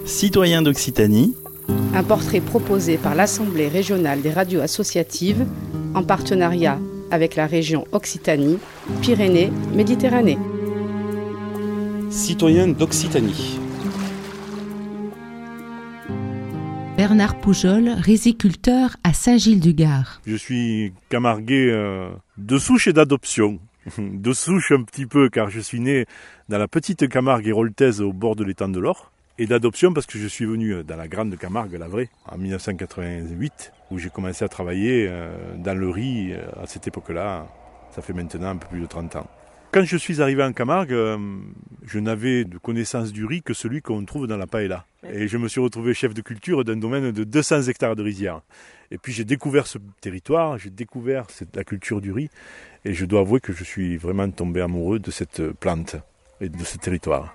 Citoyens d'Occitanie. Un portrait proposé par l'Assemblée régionale des radios associatives en partenariat avec la région Occitanie, Pyrénées-Méditerranée. Citoyens d'Occitanie. Bernard Poujol, riziculteur à Saint-Gilles-du-Gard. Je suis camarguais de souche et d'adoption. De souche un petit peu car je suis né dans la petite Camargue héroltaise au bord de l'étang de l'Or. Et d'adoption parce que je suis venu dans la grande Camargue, la vraie, en 1988, où j'ai commencé à travailler dans le riz à cette époque-là. Ça fait maintenant un peu plus de 30 ans. Quand je suis arrivé en Camargue, je n'avais de connaissance du riz que celui qu'on trouve dans la paella. Et je me suis retrouvé chef de culture d'un domaine de 200 hectares de rizières. Et puis j'ai découvert ce territoire, j'ai découvert la culture du riz. Et je dois avouer que je suis vraiment tombé amoureux de cette plante et de ce territoire.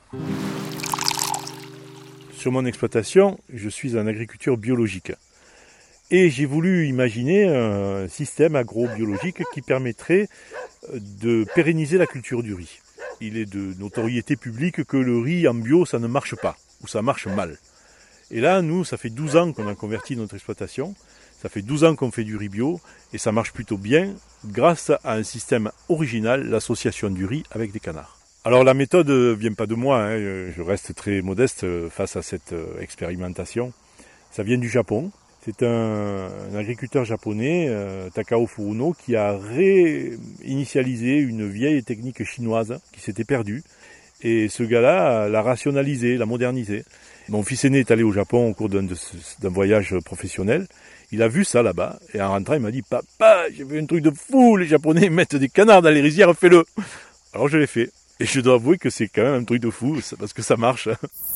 Sur mon exploitation, je suis en agriculture biologique. Et j'ai voulu imaginer un système agrobiologique qui permettrait de pérenniser la culture du riz. Il est de notoriété publique que le riz en bio, ça ne marche pas, ou ça marche mal. Et là, nous, ça fait 12 ans qu'on a converti notre exploitation, ça fait 12 ans qu'on fait du riz bio, et ça marche plutôt bien grâce à un système original, l'association du riz avec des canards. Alors la méthode ne vient pas de moi, je reste très modeste face à cette expérimentation. Ça vient du Japon. C'est un agriculteur japonais, Takao Furuno, qui a réinitialisé une vieille technique chinoise qui s'était perdue. Et ce gars-là l'a rationalisé, l'a modernisé. Mon fils aîné est allé au Japon au cours d'un voyage professionnel. Il a vu ça là-bas et en rentrant il m'a dit « Papa, j'ai vu un truc de fou, les Japonais mettent des canards dans les rizières, fais-le !» Alors je l'ai fait. Et je dois avouer que c'est quand même un truc de fou, parce que ça marche.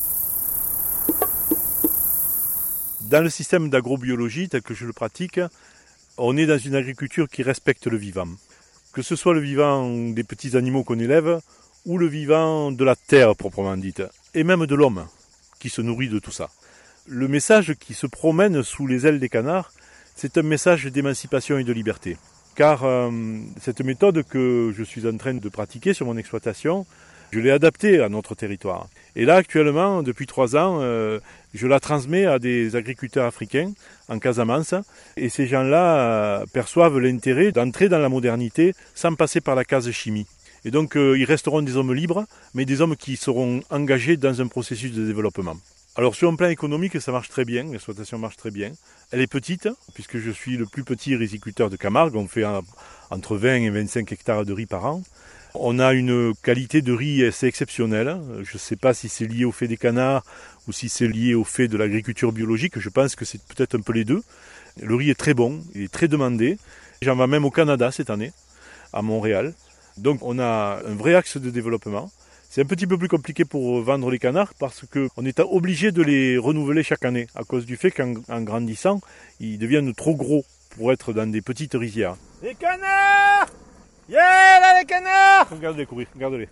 Dans le système d'agrobiologie tel que je le pratique, on est dans une agriculture qui respecte le vivant. Que ce soit le vivant des petits animaux qu'on élève, ou le vivant de la terre proprement dite, et même de l'homme qui se nourrit de tout ça. Le message qui se promène sous les ailes des canards, c'est un message d'émancipation et de liberté. Car cette méthode que je suis en train de pratiquer sur mon exploitation, je l'ai adaptée à notre territoire. Et là, actuellement, depuis 3 ans, je la transmets à des agriculteurs africains en Casamance. Et ces gens-là perçoivent l'intérêt d'entrer dans la modernité sans passer par la case chimie. Et donc, ils resteront des hommes libres, mais des hommes qui seront engagés dans un processus de développement. Alors sur un plan économique, ça marche très bien, l'exploitation marche très bien. Elle est petite, puisque je suis le plus petit riziculteur de Camargue, on fait entre 20 et 25 hectares de riz par an. On a une qualité de riz assez exceptionnelle, je ne sais pas si c'est lié au fait des canards ou si c'est lié au fait de l'agriculture biologique, je pense que c'est peut-être un peu les deux. Le riz est très bon, il est très demandé, j'en vais même au Canada cette année, à Montréal. Donc on a un vrai axe de développement. C'est un petit peu plus compliqué pour vendre les canards parce qu'on est obligé de les renouveler chaque année à cause du fait qu'en grandissant, ils deviennent trop gros pour être dans des petites rizières. Les canards! Yeah, là les canards! Regarde-les courir, regarde-les.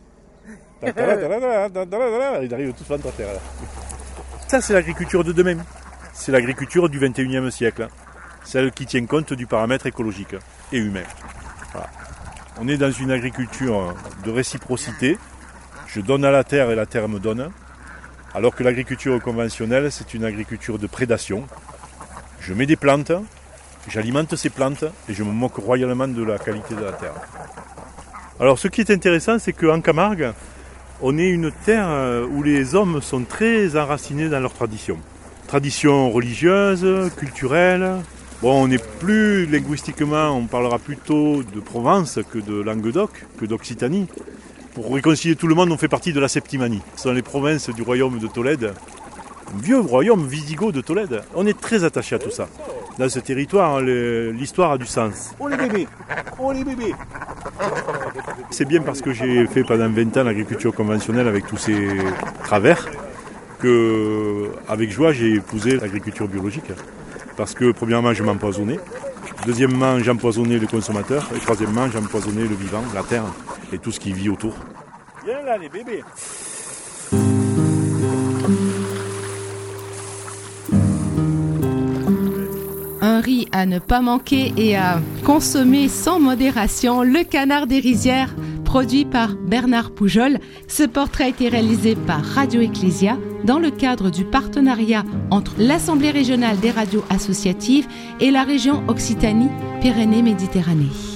Ils arrivent tous ventre à terre là. Ça c'est l'agriculture de demain. C'est l'agriculture du 21e siècle. Celle qui tient compte du paramètre écologique et humain. Voilà. On est dans une agriculture de réciprocité. Je donne à la terre et la terre me donne. Alors que l'agriculture conventionnelle, c'est une agriculture de prédation. Je mets des plantes, j'alimente ces plantes et je me moque royalement de la qualité de la terre. Alors ce qui est intéressant, c'est qu'en Camargue, on est une terre où les hommes sont très enracinés dans leurs traditions. Traditions religieuses, culturelles. Bon, on n'est plus linguistiquement, on parlera plutôt de Provence que de Languedoc, que d'Occitanie. Pour réconcilier tout le monde, on fait partie de la Septimanie. Ce sont les provinces du royaume de Tolède, un vieux royaume wisigoth de Tolède. On est très attachés à tout ça. Dans ce territoire, l'histoire a du sens. Oh les bébés! Oh les bébés! C'est bien parce que j'ai fait pendant 20 ans l'agriculture conventionnelle avec tous ces travers que, avec joie, j'ai épousé l'agriculture biologique. Parce que, premièrement, je m'empoisonnais. Deuxièmement, j'empoisonnais le consommateur. Et troisièmement, j'empoisonnais le vivant, la terre et tout ce qui vit autour. Viens là, les bébés! Un riz à ne pas manquer et à consommer sans modération, le canard des rizières produit par Bernard Poujol. Ce portrait a été réalisé par Radio Ecclésia dans le cadre du partenariat entre l'Assemblée régionale des radios associatives et la région Occitanie-Pyrénées-Méditerranée.